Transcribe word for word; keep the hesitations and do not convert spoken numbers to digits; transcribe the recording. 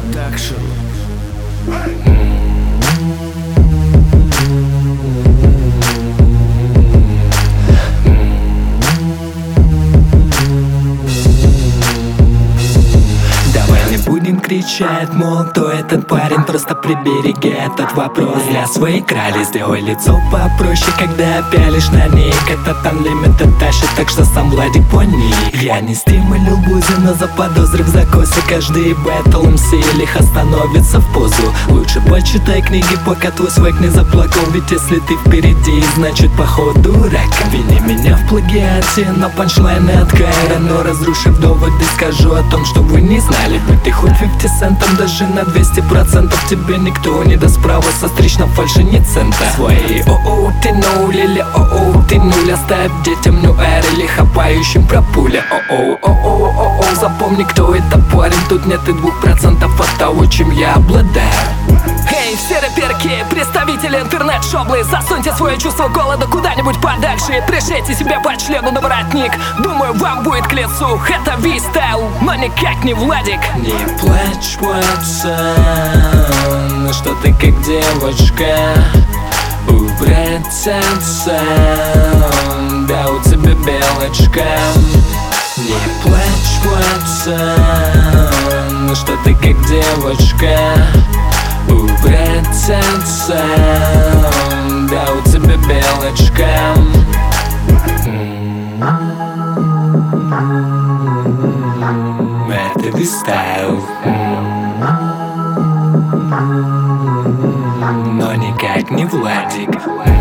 Production. Будем кричать, мол, кто этот парень, просто прибереги этот вопрос для своей крали. Сделай лицо попроще, когда пялишь на ней. Как-то там лимиты тащит, так что сам Владик пони. Я не стимулил бузи, но заподозрив в закосе каждый бэтл эм си лихо становится в позу. Лучше почитай книги, пока твой свек не заплакал. Ведь если ты впереди, значит походу рак. Вини меня в плагиате, но панчлайны от Кайра. Но разрушив доводы, скажу о том, что вы не знали. Будь ты хоть пятьдесят центом, даже на двести процентов тебе никто не даст права состричь на фальши ни цента. Свои о-о ты нуль или о-о ты нуль. Оставь детям нюэр или хапающим про пуля. О-о о-о о-о запомни, кто это парень. Тут нет и двух процентов от того, чем я обладаю. Эй, все рэперки, представители интернет-шоблы, засуньте свое чувство голода куда-нибудь подальше и пришейте себе по члену на воротник. Думаю, вам будет к лицу. Это Ви-стайл, но никак не Владик. Не плачь, Watson, что ты как девочка. Убрать отцом, да у тебя белочка. Не плачь, Watson, что ты как девочка. Убрать отцом, да у тебя белочка. Это Ви-стайл, но никак не Владик.